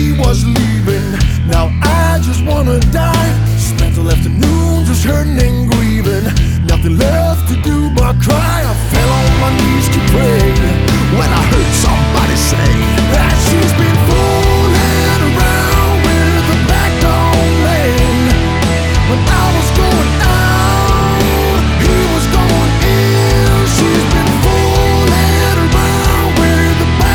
he was leaving. Now I just wanna die. Spent all afternoon just hurting